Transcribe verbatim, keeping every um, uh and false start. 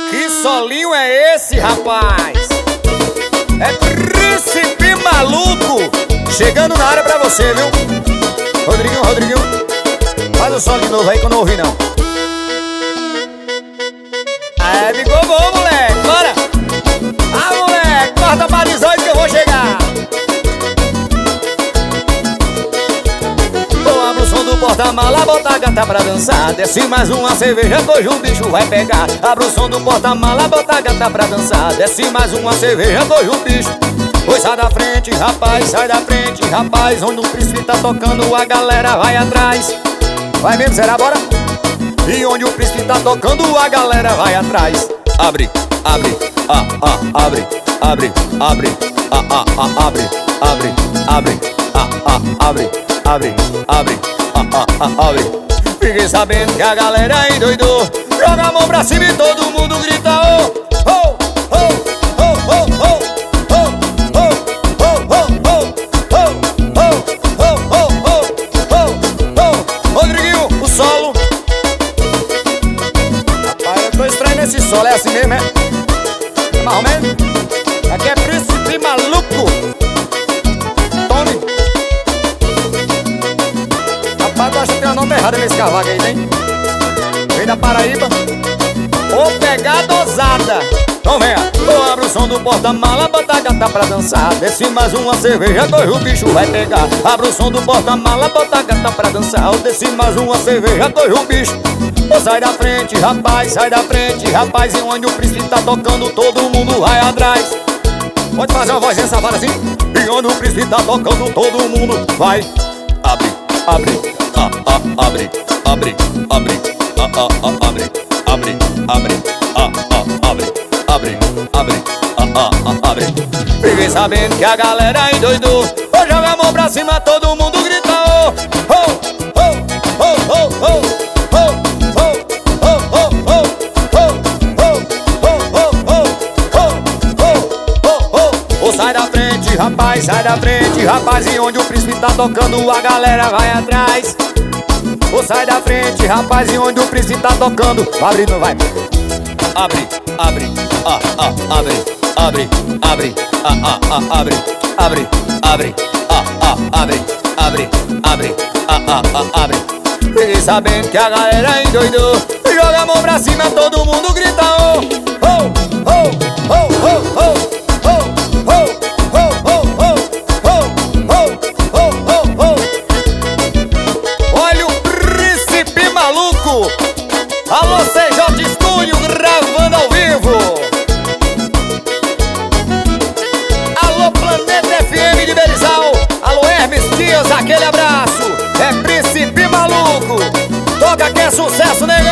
Que solinho é esse, rapaz? É Príncipe Maluco chegando na área pra você, viu? Rodriguinho, Rodriguinho, faz o solo de novo aí que eu não ouvi não. É, ficou bom, moleque, bora! Ah, moleque, corta pra dezoito que eu vou chegar. Vou abrir o som do porta-mala, bota a gata pra dançar. Desce mais uma cerveja, que hoje o bicho vai pegar. Abre o som do porta-mala, bota a gata pra dançar. Desce mais uma cerveja, que hoje o bicho. Pois sai da frente, rapaz, sai da frente, rapaz. Onde o príncipe tá tocando, a galera vai atrás. Vai mesmo, será? Bora? E onde o príncipe tá tocando, a galera vai atrás. Abre, abre, ah, ah, abre, abre, abre, ah, ah, ah, abre, abre, abre, ah, ah, abre, abre, abre, ah, ah, ah, abre. Fiquei sabendo que a galera endoidou. Joga a mão pra cima e todo mundo grita oh, oh, oh, oh, oh, oh, oh, oh, oh, oh, oh, oh, oh. Rodriguinho, o solo. Rapaz, eu tô estranho nesse solo, é assim mesmo, é? É mais ou menos? Aqui é Príncipe Maluco. Tome. Rapaz, eu acho que tem uma nota errada nesse cavaco aí, hein? Vem da Paraíba. Ô pegada ousada. Então venha. Vou abrir o som do porta-mala, bota a gata pra dançar. Desce mais uma cerveja, que hoje o bicho vai pegar. Abre o som do porta-mala, bota a gata pra dançar. Desce mais uma cerveja, que hoje o bicho. Oh, sai da frente, rapaz, sai da frente, rapaz. E onde o príncipe tá tocando, todo mundo vai atrás. Pode fazer uma vozinha safada assim? E onde o príncipe tá tocando, todo mundo vai. Abre, abre, ah, ah, abre, abre, abre, ah, ah, ah, abre, abre, abre, ah, ah, abre, abre, abre, ah, ah, ah, abre. Fiquei sabendo que a galera endoidou. Vou jogar a mão pra cima, todo mundo grita oh, oh, oh, oh, oh, oh. Sai da frente, rapaz, sai da frente, rapaz. E onde o príncipe tá tocando, a galera vai atrás. Oh, sai da frente, rapaz. E onde o príncipe tá tocando, abre, não vai. Abre, abre, ah, ah, abre, abre, abre, ah, ah, ah, abre, abre, abre, ah, ah, abre, abre, abre, ah, ah, ah, abre. Fiquei sabendo que a galera endoidou. Joga a mão pra cima, todo mundo grita oh, oh, oh, oh, oh, oh. Alô, C J Estúdio, gravando ao vivo. Alô, Planeta F M de Berizal. Alô, Hermes Dias, aquele abraço. É Príncipe Maluco. Toca que é sucesso, nega.